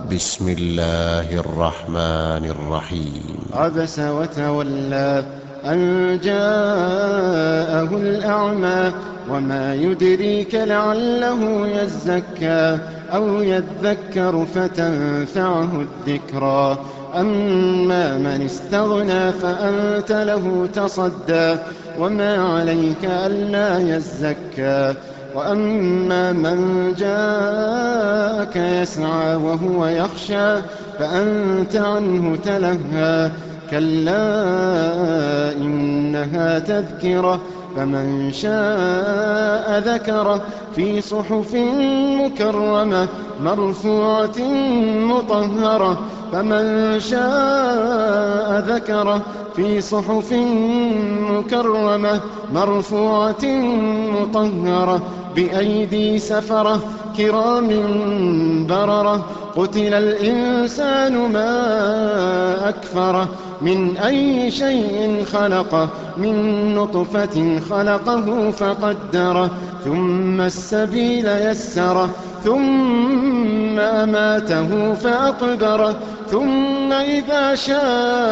بسم الله الرحمن الرحيم. عبس وتولى أن جاءه الأعمى وما يدريك لعله يزكى أو يذكر فتنفعه الذكرى. أما من استغنى فأنت له تصدى وما عليك ألا يزكى. وأما من جاءك يسعى وهو يخشى فأنت عنه تلهى. كلا إنها تذكرة فمن شاء ذكره في صحف مكرمة مرفوعة مطهرة. فمن شاء ذكره في صحف مكرمة مرفوعة مطهرة بأيدي سفرة كرام بررة. قتل الإنسان ما أكفره من أي شيء خلقه من نطفة خلقه فقدره ثم السبيل يسره ثم أماته فأقبره ثم إذا شاء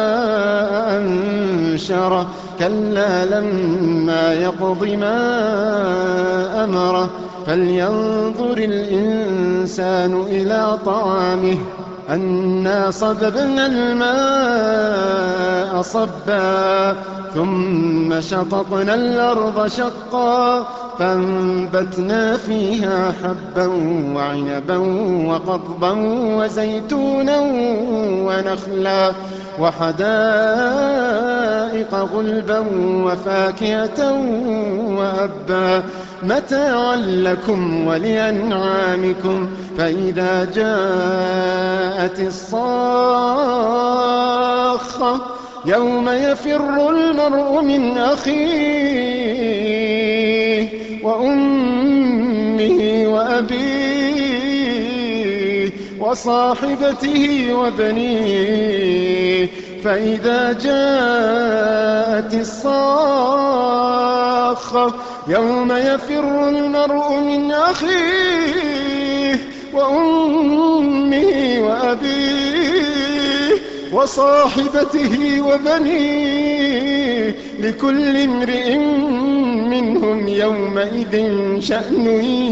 أنشره. كلا لما يقض ما أمره فلينظر الإنسان إلى طعامه أنا صببنا الماء صبا ثم شققنا الأرض شقا فأنبتنا فيها حبا وعنبا وقضبا وزيتونا ونخلا وحدائق غلبا وفاكهة وأبا متاعا لكم ولأنعامكم. فإذا جاءت الصاخة يوم يفر المرء من أخيه وأمه وأبيه وصاحبته وبنيه. فإذا جاءت الصاخة يوم يفر المرء من أخيه وأمه وأبيه وصاحبته وبنيه لكل امرئ منهم يومئذ شأن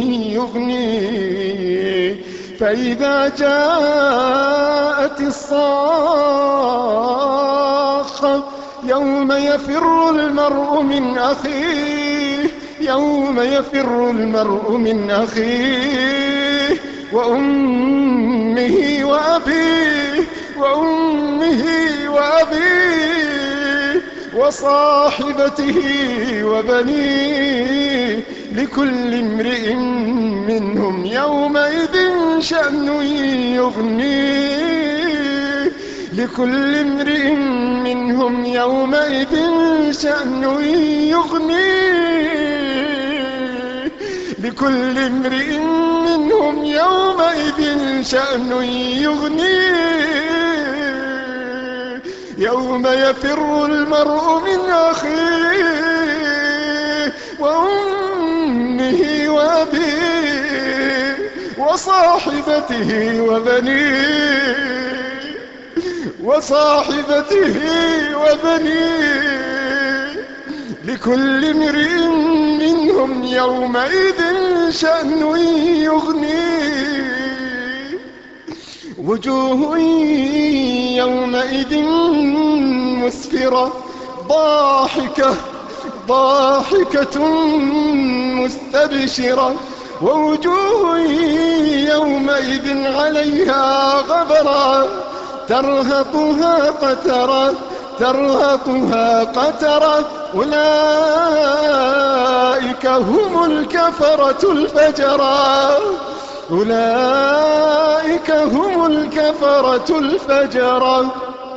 يغنيه. فإذا جاءت الصاخة يوم يفر المرء من أخيه يوم يفر المرء من أخيه وأمه وأبيه وصاحبته وبنيه لكل امرئ منهم يومئذ شأن يغنيه لكل امرئ منهم يومئذ شأن يغنيه لكل امرئ منهم يومئذ شأن يغنيه. يوم يفر المرء من أخيه وأمه وأبيه وصاحبته وبنيه لكل امرئ منهم يومئذ شأن يغنيه. وجوه يومئذ مسفرة ضاحكة مستبشرة ووجوه يومئذ عليها غبرة ترهقها قترة أولئك هم الكفرة الفجرة.